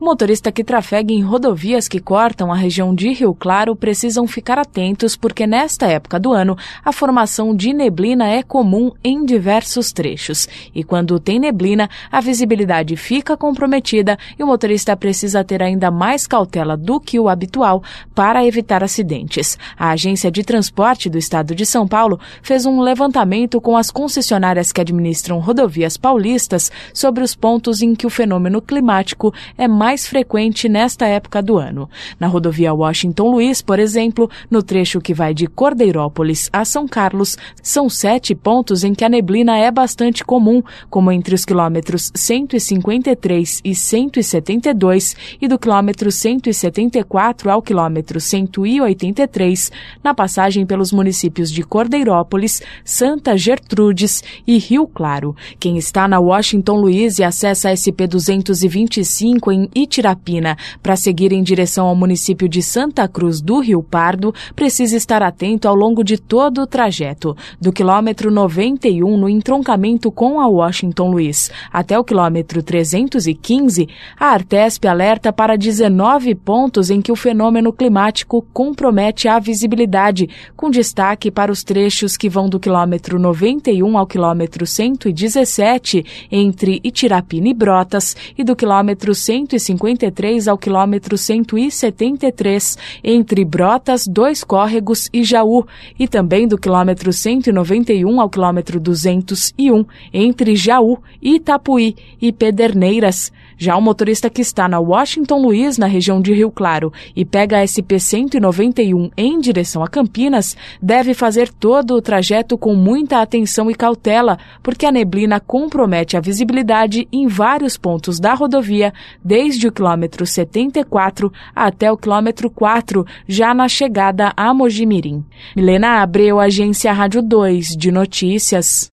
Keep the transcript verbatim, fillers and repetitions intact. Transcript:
Motorista que trafega em rodovias que cortam a região de Rio Claro precisam ficar atentos porque nesta época do ano a formação de neblina é comum em diversos trechos. E quando tem neblina, a visibilidade fica comprometida e o motorista precisa ter ainda mais cautela do que o habitual para evitar acidentes. A Agência de Transporte do Estado de São Paulo fez um levantamento com as concessionárias que administram rodovias paulistas sobre os pontos em que o fenômeno climático é mais mais frequente nesta época do ano. Na rodovia Washington Luiz, por exemplo, no trecho que vai de Cordeirópolis a São Carlos, são sete pontos em que a neblina é bastante comum, como entre os quilômetros cento e cinquenta e três e cento e setenta e dois e do quilômetro cento e setenta e quatro ao quilômetro cento e oitenta e três, na passagem pelos municípios de Cordeirópolis, Santa Gertrudes e Rio Claro. Quem está na Washington Luiz e acessa a S P duzentos e vinte e cinco em Itirapina para seguir em direção ao município de Santa Cruz do Rio Pardo, precisa estar atento ao longo de todo o trajeto. Do quilômetro noventa e um no entroncamento com a Washington Luiz até o quilômetro trezentos e quinze, a Artesp alerta para dezenove pontos em que o fenômeno climático compromete a visibilidade, com destaque para os trechos que vão do quilômetro noventa e um ao quilômetro cento e dezessete entre Itirapina e Brotas e do quilômetro cento e cinquenta e três ao quilômetro cento e setenta e três, entre Brotas, Dois Córregos e Jaú, e também do quilômetro cento e noventa e um ao quilômetro duzentos e um, entre Jaú, Itapuí e Pederneiras. Já o motorista que está na Washington Luiz, na região de Rio Claro, e pega a S P cento e noventa e um em direção a Campinas, deve fazer todo o trajeto com muita atenção e cautela, porque a neblina compromete a visibilidade em vários pontos da rodovia, desde o quilômetro setenta e quatro até o quilômetro quatro, já na chegada a Mojimirim. Milena Abreu, Agência Rádio dois de Notícias.